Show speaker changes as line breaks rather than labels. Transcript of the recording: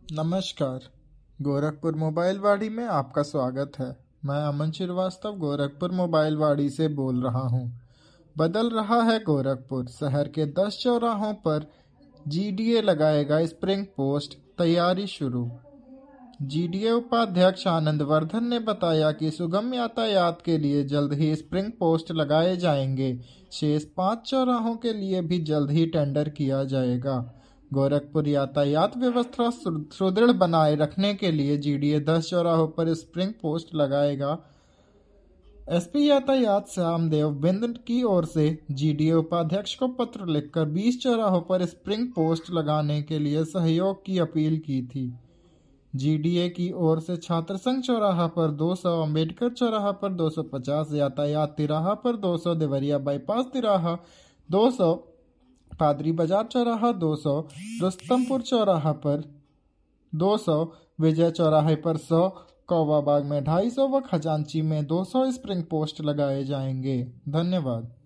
नमस्कार। गोरखपुर मोबाइल वाड़ी में आपका स्वागत है। मैं अमन श्रीवास्तव गोरखपुर मोबाइल वाड़ी से बोल रहा हूँ। बदल रहा है गोरखपुर। शहर के 10 चौराहों पर जीडीए लगाएगा स्प्रिंग पोस्ट, तैयारी शुरू। जीडीए उपाध्यक्ष आनंद वर्धन ने बताया कि सुगम यातायात के लिए जल्द ही स्प्रिंग पोस्ट लगाए जाएंगे। शेष 5 चौराहों के लिए भी जल्द ही टेंडर किया जाएगा। गोरखपुर यातायात व्यवस्था सुदृढ़ बनाए रखने के लिए जीडीए 10 चौराहों पर स्प्रिंग पोस्ट लगाएगा। एसपी यातायात श्यामदेव बिंद की ओर से जीडीए उपाध्यक्ष को पत्र लिखकर 20 चौराहों पर स्प्रिंग पोस्ट लगाने के लिए सहयोग की अपील की थी। जीडीए की ओर से छात्र संघ चौराहा पर 200, अम्बेडकर चौराहा पर 250, यातायात तिराहा पर 200, देवरिया बाईपास तिराहा 200, पादरी बाजार चौराहा 200, रुस्तमपुर चौराहा पर 200, विजय चौराहे पर 100, कौवा बाग में 250 व खजांची में 200 स्प्रिंग पोस्ट लगाए जाएंगे। धन्यवाद।